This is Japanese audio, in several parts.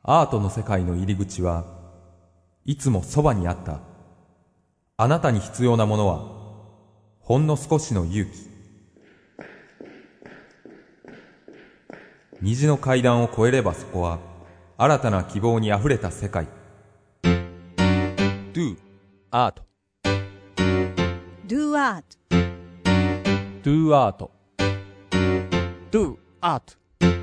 アートの世界の入り口はいつもそばにあった。あなたに必要なものはほんの少しの勇気。虹の階段を越えればそこは新たな希望にあふれた世界。 Do Art Do Art Do Art Do Art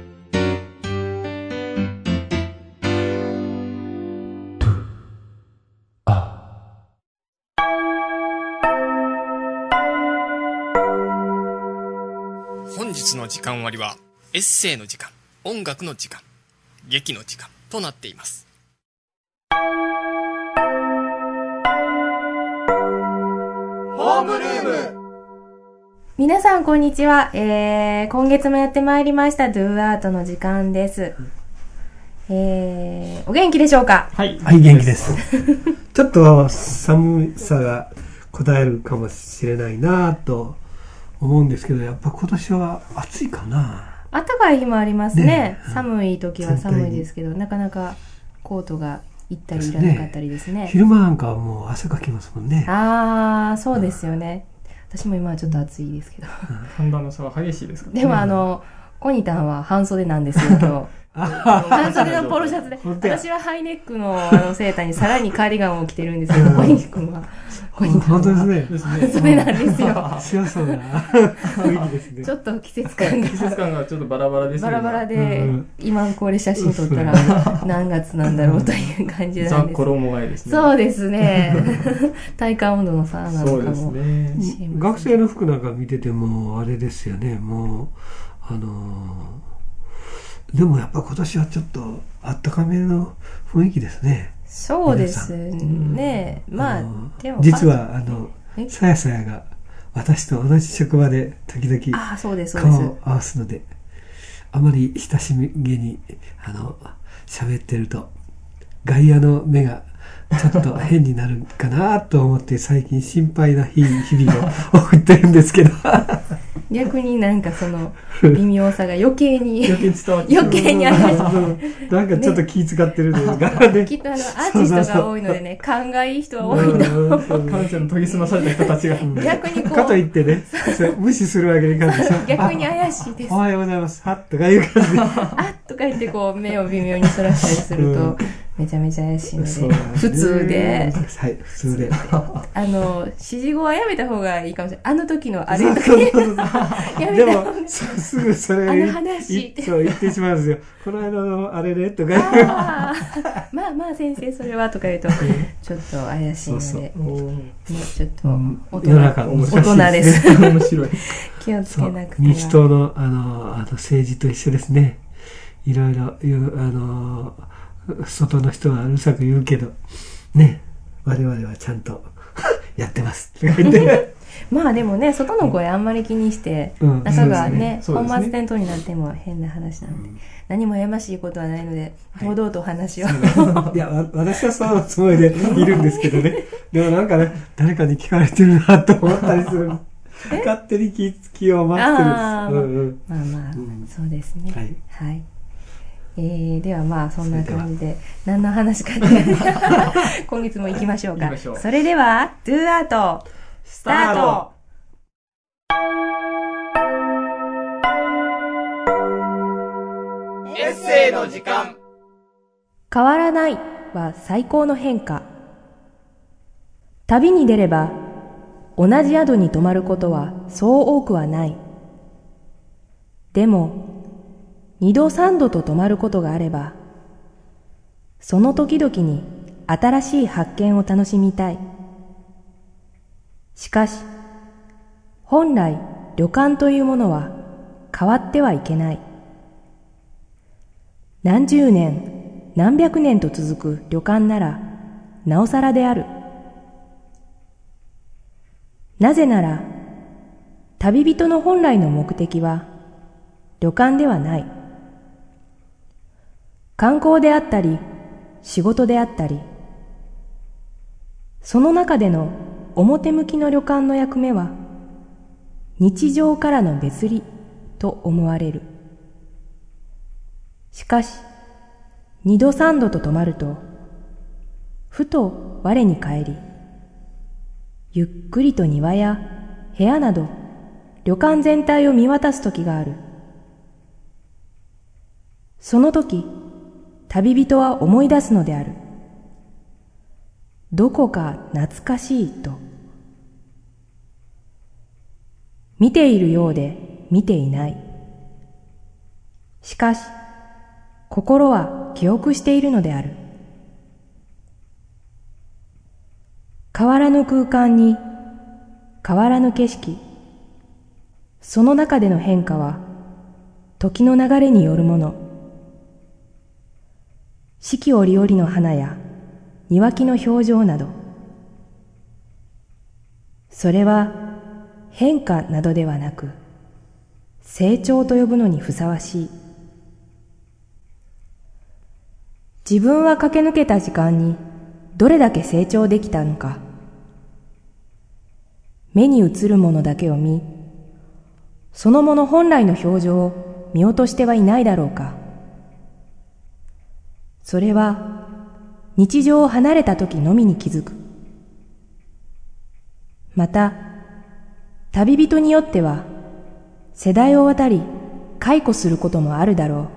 本日の時間割はエッセイの時間、音楽の時間、劇の時間となっています。 ホームルーム。 皆さんこんにちは、今月もやってまいりました Do Art の時間です。お元気でしょうか？ はい、元気です。ちょっと寒さがこたえるかもしれないなと思うんですけど、やっぱ今年は暑いかな。 暖かい日もありますね。寒い時は寒いですけど、なかなかコートがいったりいらなかったりですね。 昼間なんかはもう汗かきますもんね。 ああ、そうですよね。私も今はちょっと暑いですけど。 寒暖の差は激しいですかね。 でもコニタンは半袖なんですよ、今日。半袖のポロシャツで、私はハイネックのセーターにさらにカーディガンを着てるんですけど、コニ君は、コニタンは本当ですね。 それなんですよ。 強そうな雰囲気ですね。 ちょっと季節感がちょっとバラバラですね。 バラバラで、今これ写真撮ったら何月なんだろうという感じなんです。 衣替えですね。 そうですね。体感温度の差なのかも。 そうですね。 学生の服なんか見ててもあれですよね。もうでもやっぱ今年はちょっとあったかめの雰囲気ですね。 そうですね。まあでも実はさやさやが私と同じ職場で時々顔を合わすので、あまり親しげに喋ってると外野の目がちょっと変になるかなと思って最近心配な日々を送ってるんですけど逆になんかその微妙さが余計に伝わって余計にありましたなんかちょっと気遣ってるのが、 ね、きっとアーティストが多いのでね、勘がいい人は多いと感性の研ぎ澄まされた人たちが逆にこうかといってね無視するわけにいかんでしょ。 逆に怪しいです。 おはようございますはっとかいう感じであっとか言ってこう目を微妙にそらしたりすると、めちゃめちゃ怪しいので、普通で、 はい、普通で指示語はやめた方がいいかもしれない。あの時のあれとかやめた方がでもすぐそれそう言ってしまうんですよ。この間のあれねとかまあ先生それはとか言うとちょっと怪しいので、ね、ちょっと大人です。 面白い。 気をつけなくては。 民主党の政治と一緒ですね。いろいろ外の人はうるさく言うけどね、我々はちゃんとやってますって言ってまあでもね、外の声あんまり気にして、中がね、本末転倒になっても変な話なんで、何もやましいことはないので、堂々とお話を。 いや、私はそうつもりでいるんですけどね。でもなんかね、誰かに聞かれてるなと思ったりする。勝手に気を待ってるんです。 まあまあ、そうですね。はい。ではまあそんな感じで何の話か今月も行きましょうか。それでは Do Art スタート。 エッセイの時間。 変わらないは最高の変化。旅に出れば同じ宿に泊まることはそう多くはない。でも2度3度と泊まることがあれば、その時々に新しい発見を楽しみたい。しかし、本来旅館というものは変わってはいけない。何十年、何百年と続く旅館なら、なおさらである。なぜなら、旅人の本来の目的は旅館ではない。観光であったり、仕事であったり、その中での表向きの旅館の役目は、日常からの別離と思われる。しかし、 2度3度と止まると、ふと我に返り、ゆっくりと庭や部屋など旅館全体を見渡す時がある。その時、旅人は思い出すのである。どこか懐かしいと。見ているようで見ていない。しかし、心は記憶しているのである。変わらぬ空間に変わらぬ景色。その中での変化は時の流れによるもの。四季折々の花や庭木の表情など、それは変化などではなく成長と呼ぶのにふさわしい。自分は駆け抜けた時間にどれだけ成長できたのか。目に映るものだけを見、そのもの本来の表情を見落としてはいないだろうか。それは日常を離れた時のみに気づく。また、旅人によっては世代を渡り回顧することもあるだろう。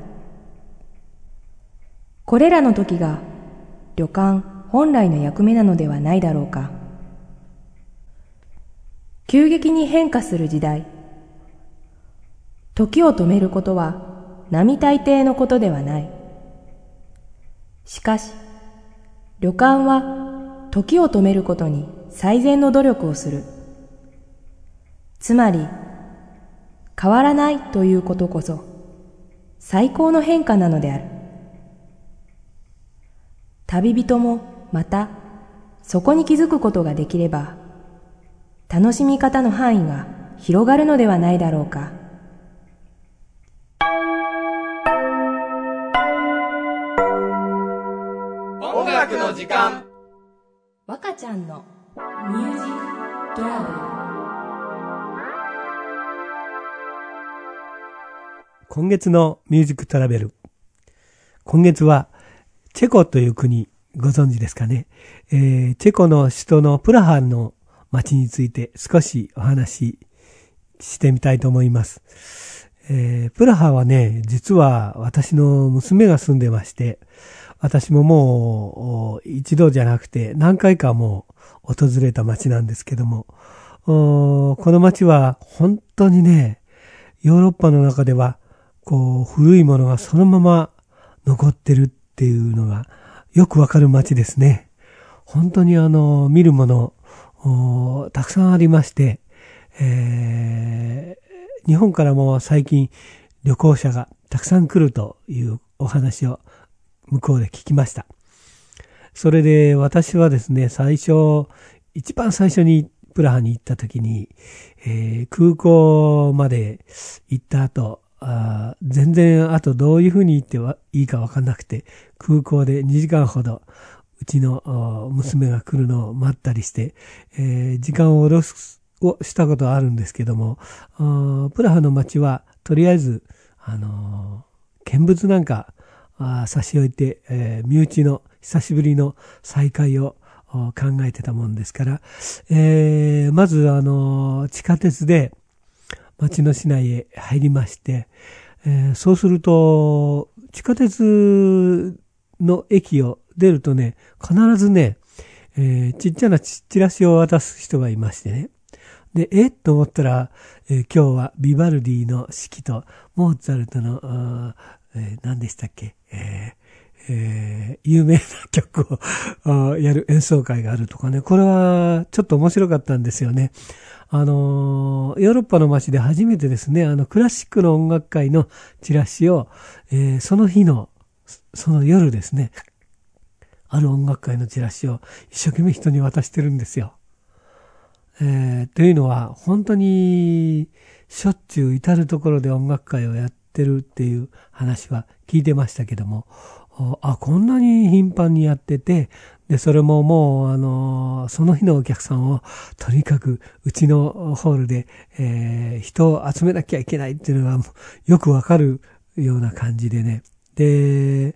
これらの時が旅館本来の役目なのではないだろうか。急激に変化する時代、時を止めることは並大抵のことではない。しかし、旅館は時を止めることに最善の努力をする。つまり、変わらないということこそ最高の変化なのである。旅人もまたそこに気づくことができれば、楽しみ方の範囲が広がるのではないだろうか。 音楽の時間。 若ちゃんのミュージックトラベル。 今月のミュージックトラベル。今月はチェコという国、ご存知ですかね。チェコの首都のプラハの街について少しお話ししてみたいと思います。プラハはね、実は私の娘が住んでまして、私ももう一度じゃなくて何回かもう訪れた街なんですけども、この街は本当にね、ヨーロッパの中ではこう古いものがそのまま残ってるっていうのがよくわかる街ですね。本当に見るものたくさんありまして、日本からも最近旅行者がたくさん来るというお話を向こうで聞きました。それで私はですね、一番最初にプラハに行った時に、空港まで行った後、全然あとどういうふうに行っていいか分かんなくて、空港で2時間ほどうちの娘が来るのを待ったりして、時間をしたことはあるんですけども、プラハの街はとりあえず見物なんか差し置いて、身内の久しぶりの再会を考えてたもんですから、まず地下鉄で街の市内へ入りまして、そうすると地下鉄の駅を出るとね、必ずね、ちっちゃなチラシを渡す人がいましてね。で、と思ったら、今日はビバルディの四季とモーツァルトの何でしたっけ、有名な曲をやる演奏会があるとかね。これはちょっと面白かったんですよね。ヨーロッパの街で初めてですね、クラシックの音楽会のチラシを、その日のその夜ですね、ある音楽会のチラシを一生懸命人に渡してるんですよ。というのは本当にしょっちゅう至るところで音楽会をやってるっていう話は聞いてましたけども、こんなに頻繁にやってて、でそれももうその日のお客さんをとにかくうちのホールで、人を集めなきゃいけないっていうのがよくわかるような感じでね。で、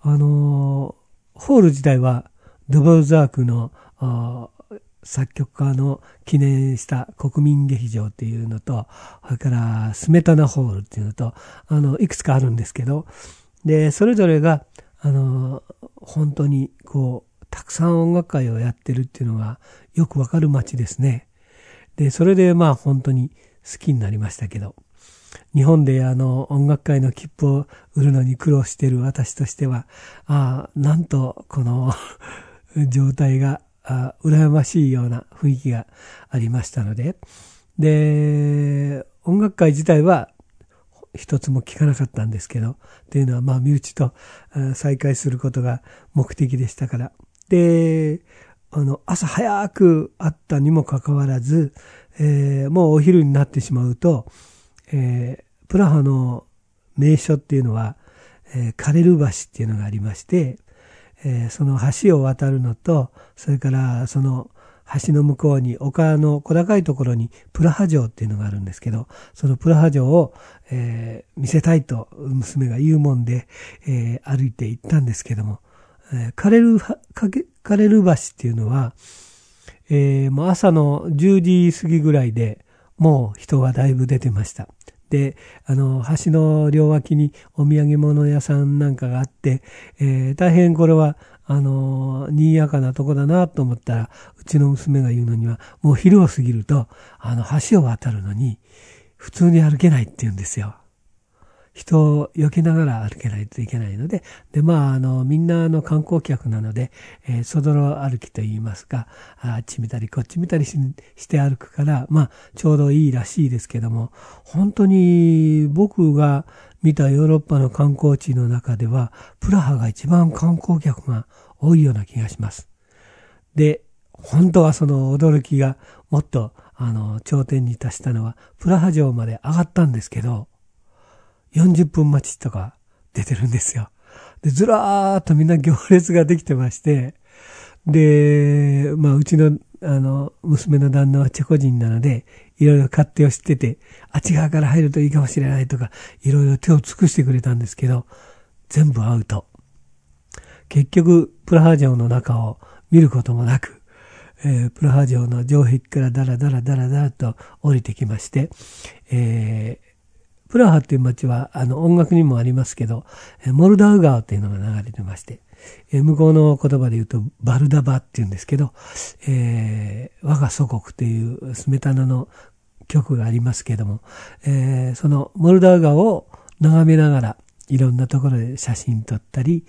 ホール自体はドボルザークの作曲家の記念した国民劇場っていうのと、それからスメタナホールっていうのと、いくつかあるんですけど、で、それぞれが、本当にたくさん音楽会をやってるっていうのがよくわかる街ですね。で、それで本当に好きになりましたけど、日本で音楽会の切符を売るのに苦労している私としては、なんとこの状態が羨ましいような雰囲気がありましたので、で、音楽会自体は一つも聞かなかったんですけど、というのは身内と再会することが目的でしたから。で、朝早く会ったにもかかわらず、もうお昼になってしまうと、プラハの名所っていうのは、カレル橋っていうのがありまして、その橋を渡るのと、それからその橋の向こうに丘の小高いところにプラハ城っていうのがあるんですけど、そのプラハ城を、見せたいと娘が言うもんで、歩いて行ったんですけども、カレル橋っていうのは、もう朝の10時過ぎぐらいでもう人がだいぶ出てました。で、橋の両脇にお土産物屋さんなんかがあって、大変これは、賑やかなとこだなと思ったら、うちの娘が言うのには、もう昼を過ぎると、橋を渡るのに、普通に歩けないって言うんですよ。人を避けながら歩けないといけないので、で、みんな観光客なので、そどろ歩きと言いますか、あっち見たりこっち見たりして歩くから、ちょうどいいらしいですけども、本当に僕が見たヨーロッパの観光地の中では、プラハが一番観光客が多いような気がします。で、本当はその驚きがもっと、頂点に達したのは、プラハ城まで上がったんですけど、40分待ちとか出てるんですよ。で、ずらーっとみんな行列ができてまして、で、うちの、娘の旦那はチェコ人なので、いろいろ勝手を知ってて、あっち側から入るといいかもしれないとか、いろいろ手を尽くしてくれたんですけど、全部アウト。結局、プラハ城の中を見ることもなく、プラハ城の城壁からダラダラと降りてきまして、プラハっていう街は音楽にもありますけど、モルダウ川っていうのが流れてまして、向こうの言葉で言うとバルダバっていうんですけど、我が祖国というスメタナの曲がありますけども、そのモルダウ川を眺めながらいろんなところで写真撮ったり、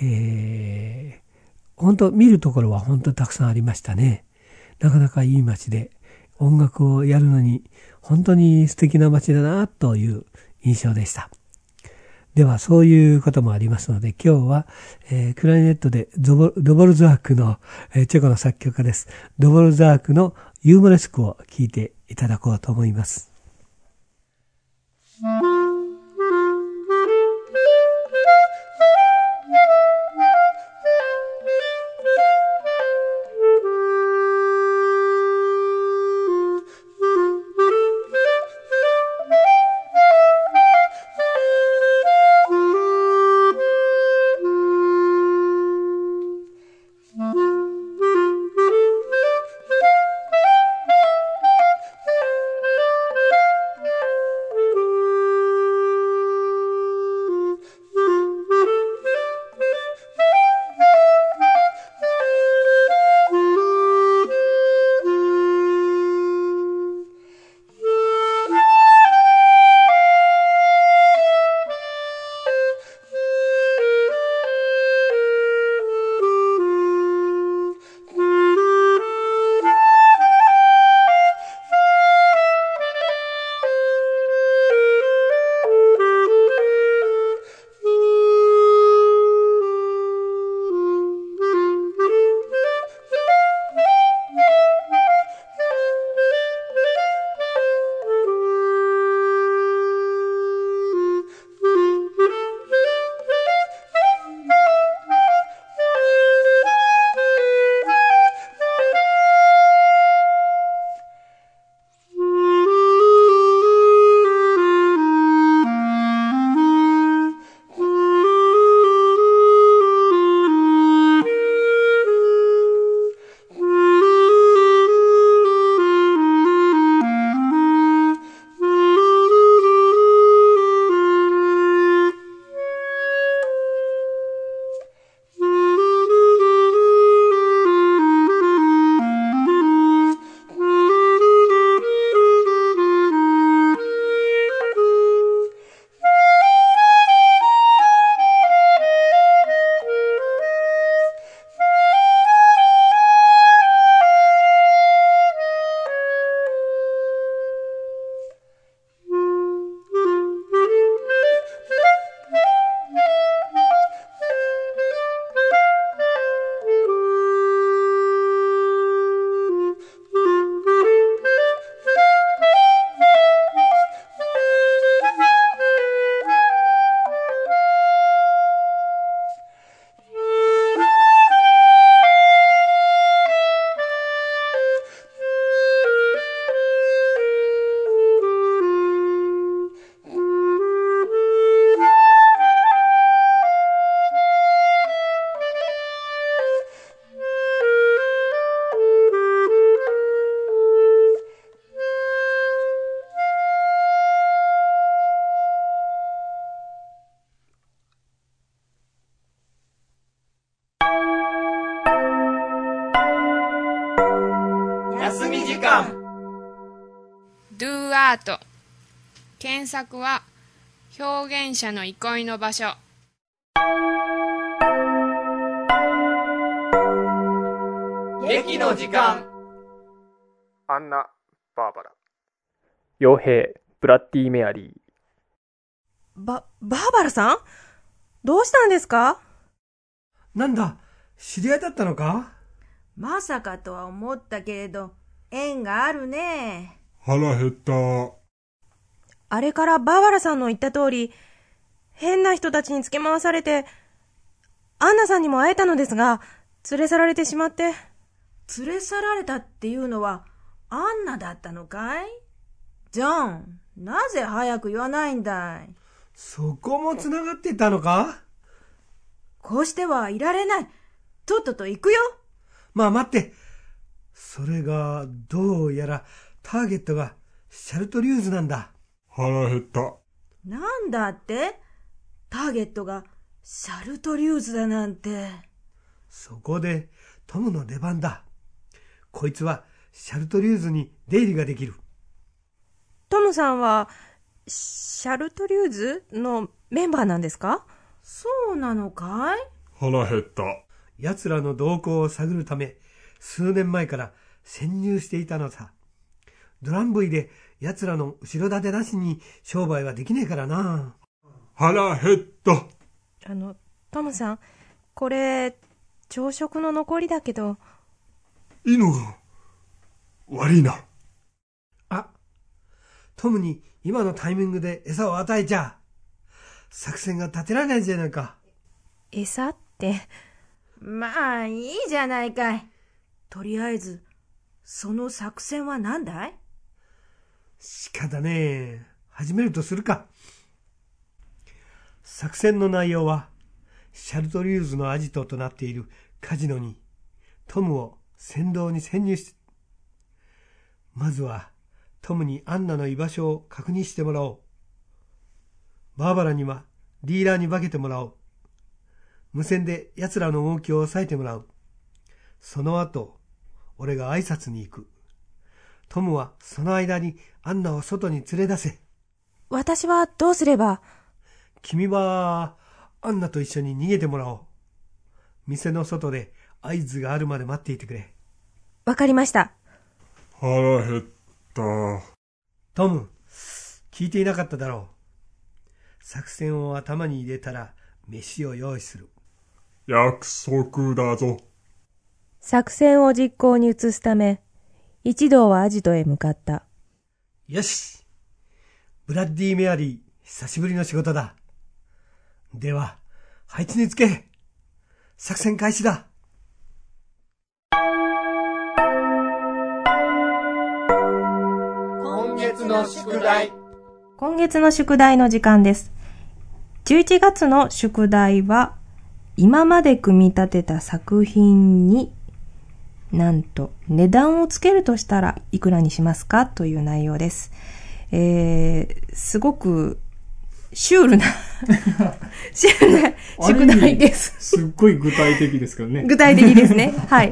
本当見るところは本当たくさんありましたね。なかなかいい街で音楽をやるのに本当に素敵な街だなという印象でした。ではそういうこともありますので、今日は、クラリネットでドボルザークの、チェコの作曲家です。ドボルザークのユーモレスクを聴いていただこうと思います。 タート。検索は表現者の憩いの場所。 劇の時間。 アンナ・バーバラ。傭兵、ブラッディ・メアリー。 バーバラさん？どうしたんですか？ なんだ、知り合いだったのか？ まさかとは思ったけれど、縁があるね。 腹減った。 あれからバーバラさんの言った通り、変な人たちにつけ回されて、アンナさんにも会えたのですが、連れ去られてしまって。 連れ去られたっていうのは、アンナだったのかい？ジョン、なぜ早く言わないんだい？ そこもつながってたのか？ こうしてはいられない。とっとと行くよ。 まあ待って。それが、どうやら、ターゲットが、シャルトリューズなんだ。 腹減った。 なんだって？ターゲットが、シャルトリューズだなんて。 そこで、トムの出番だ。こいつは、シャルトリューズに出入りができる。 トムさんは、シャルトリューズのメンバーなんですか？ そうなのかい？ 腹減った。 奴らの動向を探るため、数年前から潜入していたのさ。ドランブイで奴らの後ろ盾なしに商売はできねえからな。 腹減った。 トムさん、これ、朝食の残りだけど。 いいのか？悪いな。 あ、トムに今のタイミングで餌を与えちゃ、作戦が立てられないじゃないか。 餌って。 まあ、いいじゃないかい。とりあえず、その作戦は何だい？ 仕方ねえ。始めるとするか。作戦の内容は、シャルトリューズのアジトとなっているカジノに、トムを先導に潜入し、まずは、トムにアンナの居場所を確認してもらおう。バーバラにはディーラーに化けてもらおう。無線で奴らの動きを抑えてもらう。その後、俺が挨拶に行く。トムはその間にアンナを外に連れ出せ。 私はどうすれば？ 君はアンナと一緒に逃げてもらおう。店の外で合図があるまで待っていてくれ。 わかりました。 腹減った。 トム、聞いていなかっただろう。作戦を頭に入れたら飯を用意する。 約束だぞ。 作戦を実行に移すため、一同はアジトへ向かった。 よし。ブラッディ・メアリー、久しぶりの仕事だ。では、配置につけ。作戦開始だ。 今月の宿題。 今月の宿題の時間です。11月の宿題は、今まで組み立てた作品に、なんと値段をつけるとしたらいくらにしますかという内容です。すごくシュールな宿題です。 すっごい具体的ですけどね。 具体的ですね。はい。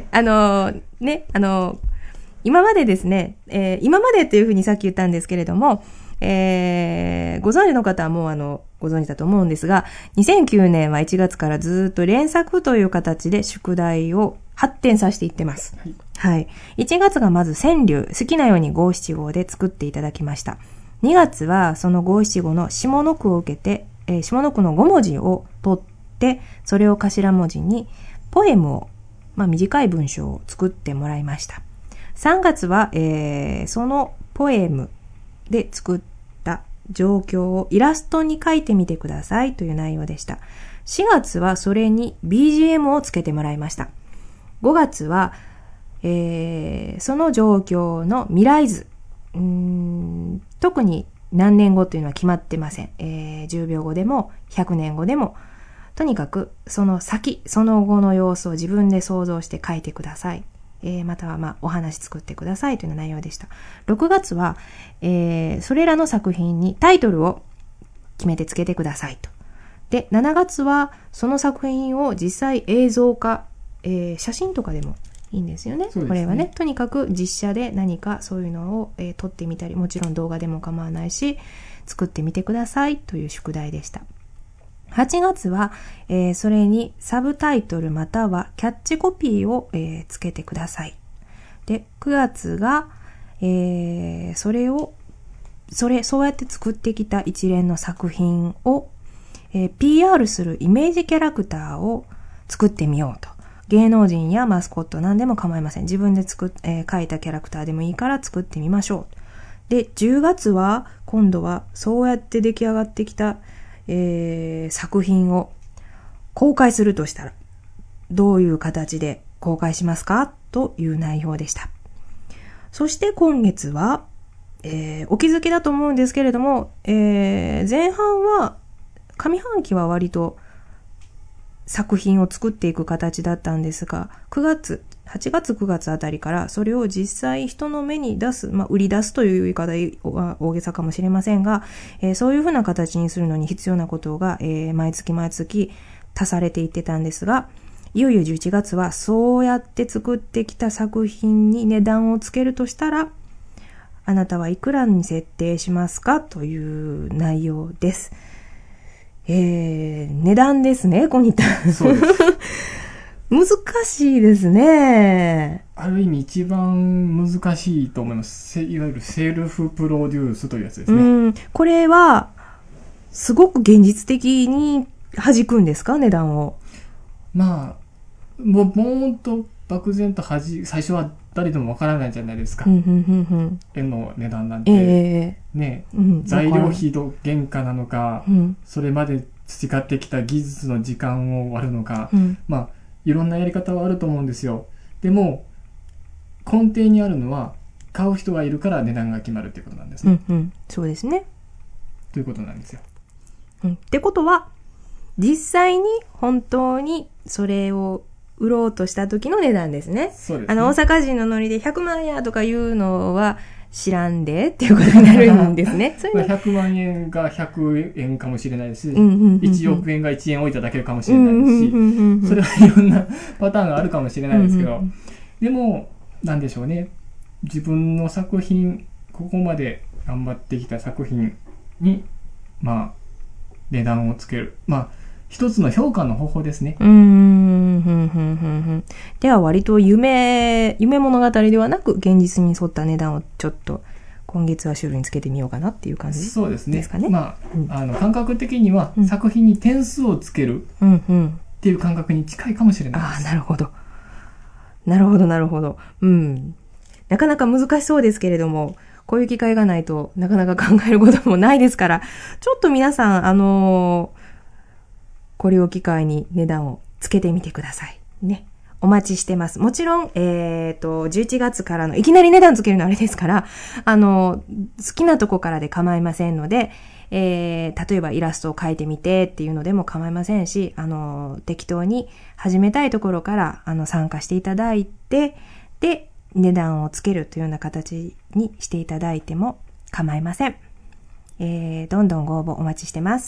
今までですね、今までというふうにさっき言ったんですけれども、ご存知の方はもうご存知だと思うんですが、2009年は1月からずっと連作という形で宿題を発展させていってます。はい。はい。1月がまず川柳、好きなように五七五で作っていただきました。2月はその五七五の下の句を受けて、下の句の5文字を取って、それを頭文字にポエムを、短い文章を作ってもらいました。3月は、そのポエムで作った状況をイラストに描いてみてくださいという内容でした。4月はそれに BGM をつけてもらいました。5月は、その状況の未来図。特に何年後というのは決まってません。10秒後でも100年後でも、とにかくその先、その後の様子を自分で想像して書いてください。またはお話作ってくださいという内容でした。6月は、それらの作品にタイトルを決めてつけてくださいと。で、7月はその作品を実際映像化、写真とかでもいいんですよね。 そうですね。 これはね、とにかく実写で何かそういうのを、撮ってみたり、もちろん動画でも構わないし、作ってみてくださいという宿題でした。8月は、それにサブタイトルまたはキャッチコピーを、つけてください。で、9月が、そうやって作ってきた一連の作品を、PR するイメージキャラクターを作ってみようと。芸能人やマスコット何でも構いません。自分で描いたキャラクターでもいいから作ってみましょう。で、10月は今度はそうやって出来上がってきた、作品を公開するとしたらどういう形で公開しますかという内容でした。そして今月は、お気づきだと思うんですけれども、前半は上半期は割と作品を作っていく形だったんですが、8月9月あたりからそれを実際人の目に出す、売り出すという言い方は大げさかもしれませんが、そういうふうな形にするのに必要なことが、毎月毎月足されていってたんですが、いよいよ11月はそうやって作ってきた作品に値段をつけるとしたら、あなたはいくらに設定しますかという内容です。値段ですね、コニタン。 そうです。 難しいですね。 ある意味一番難しいと思います。いわゆるセルフプロデュースというやつですね。 これは、すごく現実的に弾くんですか、値段を。 もうボーンと漠然と最初は誰でもわからないじゃないですか。絵の値段なんて。材料費と原価なのか、それまで培ってきた技術の時間を割るのか、いろんなやり方はあると思うんですよ。でも根底にあるのは買う人がいるから値段が決まるっていうことなんですね。 そうですね。 ということなんですよ。 ってことは実際に本当にそれを売ろうとした時の値段ですね。 そうですね。 大阪人のノリで100万円とかいうのは知らんでっていうことになるんですね。 100万円が100円かもしれないし、1億円が1円置いただけかもしれないし、それはいろんなパターンがあるかもしれないですけど、でも、なんでしょうね。自分の作品、ここまで頑張ってきた作品に、値段をつける。一つの評価の方法ですね。 では割と夢物語ではなく現実に沿った値段をちょっと今月はシュールにつけてみようかなっていう感じですかね。 そうですね。感覚的には作品に点数をつけるっていう感覚に近いかもしれないです。 なるほど。なるほど。なかなか難しそうですけれども、こういう機会がないとなかなか考えることもないですから、ちょっと皆さん、これを機会に値段をつけてみてください。ね。お待ちしてます。もちろん、11月からの、いきなり値段つけるのあれですから、好きなとこからで構いませんので、例えばイラストを描いてみてっていうのでも構いませんし、適当に始めたいところから、参加していただいて、で、値段をつけるというような形にしていただいても構いません。どんどんご応募お待ちしてます。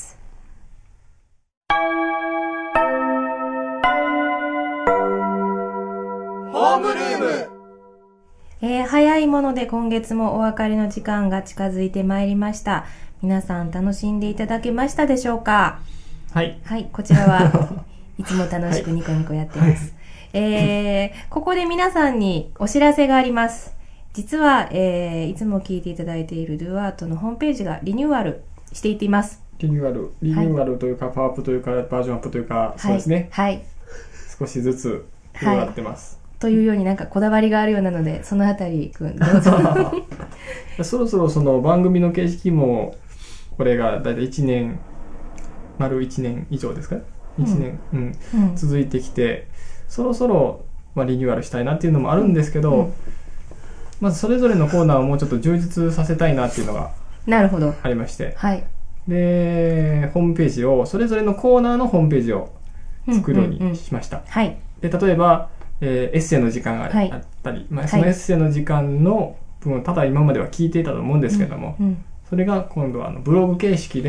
ホームルーム。 早いもので今月もお別れの時間が近づいてまいりました。皆さん楽しんでいただけましたでしょうか？ はい。 はい、こちらはいつも楽しくニコニコやってます。ここで皆さんにお知らせがあります。実は、いつも聞いていただいているドゥアートのホームページがリニューアルしていっています。 リニューアルというか、パワーアップというか、バージョンアップというか、そうですね。 はい。 少しずつ広がってます。 というようになんかこだわりがあるようなので、そのあたりくんどうぞ。 そろそろその番組の形式も、これがだいたい1年、丸1年以上ですか？ 1 年、続いてきて、そろそろ、リニューアルしたいなっていうのもあるんですけど、まずそれぞれのコーナーをもうちょっと充実させたいなっていうのがありまして、 はい。 で、ホームページを、それぞれのコーナーのホームページを作るようにしました。 はい。 で、例えば、エッセイの時間があったり、そのエッセイの時間の分をただ今までは聞いていたと思うんですけども、それが今度はブログ形式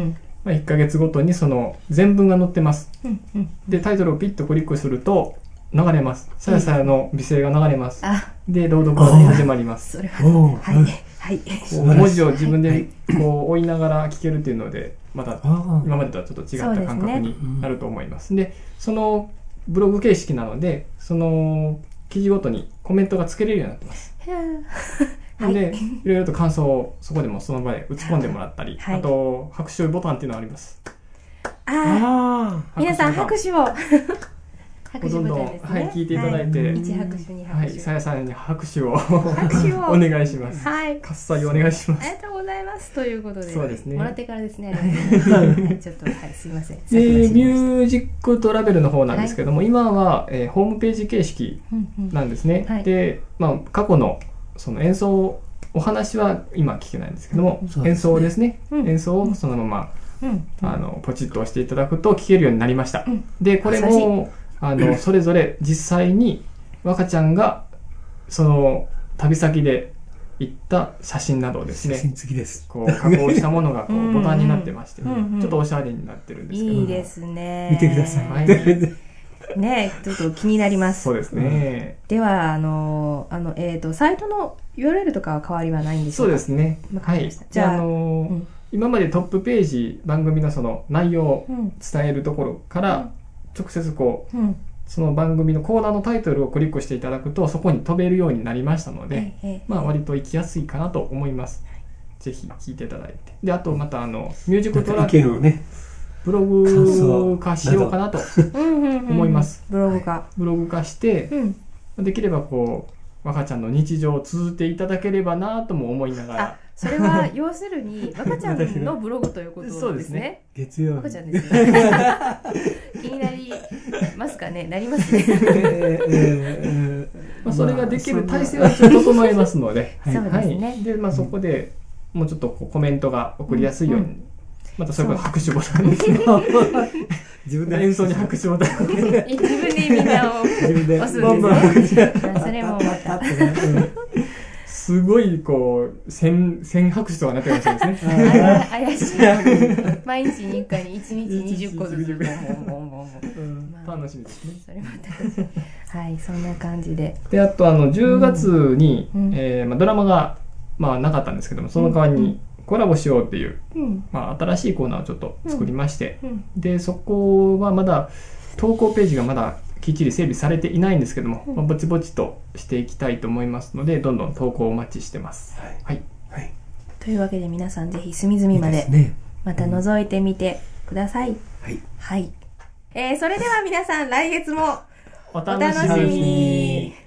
で、1ヶ月ごとにその全文が載ってます。で、タイトルをピッとクリックすると、 流れます。さやさやの美声が流れます。で、朗読が始まります。 それは、はい。はい。 文字を自分でこう追いながら聞けるっていうので、また今までとはちょっと違った感覚になると思います。で、そのブログ形式なので、その記事ごとにコメントがつけれるようになってます。で、いろいろと感想をそこでもその場で打ち込んでもらったり、あと拍手ボタンっていうのがあります。 皆さん拍手をどんどん、聞いていただいて、 1拍手2拍手、 さやさんに拍手をお願いします。喝采をお願いします。 ありがとうございます。ということで、 そうですね。 もらってからですね。ちょっとすいません。 ミュージックトラベルの方なんですけども、今はホームページ形式なんですね。で、過去のその演奏お話は今聞けないんですけども、演奏ですね。演奏をそのままポチッと押していただくと聴けるようになりました。で、これもそれぞれ実際に若ちゃんがその旅先で行った写真などをですね、 写真付きです。 こう加工したものがこうボタンになってまして、ちょっとおしゃれになってるんですけど、 いいですね。 見てください。 ね、ちょっと気になります。 そうですね。 ではサイトの URL とかは変わりはないんでしょうか。 そうですね。はい。じゃあ今までトップページ番組のその内容を伝えるところから直接こう、その番組のコーナーのタイトルをクリックしていただくとそこに飛べるようになりましたので、割と行きやすいかなと思います。ぜひ聞いていただいて、であとまたミュージックトラックね、ブログ化しようかなと思います。 ブログ化して、 できればこう若ちゃんの日常を綴っていただければなとも思いながら。 それは要するに若ちゃんのブログということですね。 そうですね。 月曜日。 若ちゃんですね。気になりますかね。なりますね。 それができる体制は一応整えますので、 そうですね。 でそこでもうちょっとコメントが送りやすいように、またそれから拍手ボタンですね。自分で演奏に拍手ボタン。 自分でみんなを押すんですね。それもまた。 すごいこう1000拍手とかなってるかもしれないですね。 怪しい。毎日に1回に1日20個ずつ楽しみですね。 それまたはい、そんな感じで。 で、あと10月にドラマがなかったんですけども、その代わりにコラボしようっていう新しいコーナーをちょっと作りまして、でそこはまだ投稿ページがまだきっちり整備されていないんですけども、ぼちぼちとしていきたいと思いますので、どんどん投稿をお待ちしてます。 というわけで皆さんぜひ隅々までまた覗いてみてください。それでは皆さん来月もお楽しみに。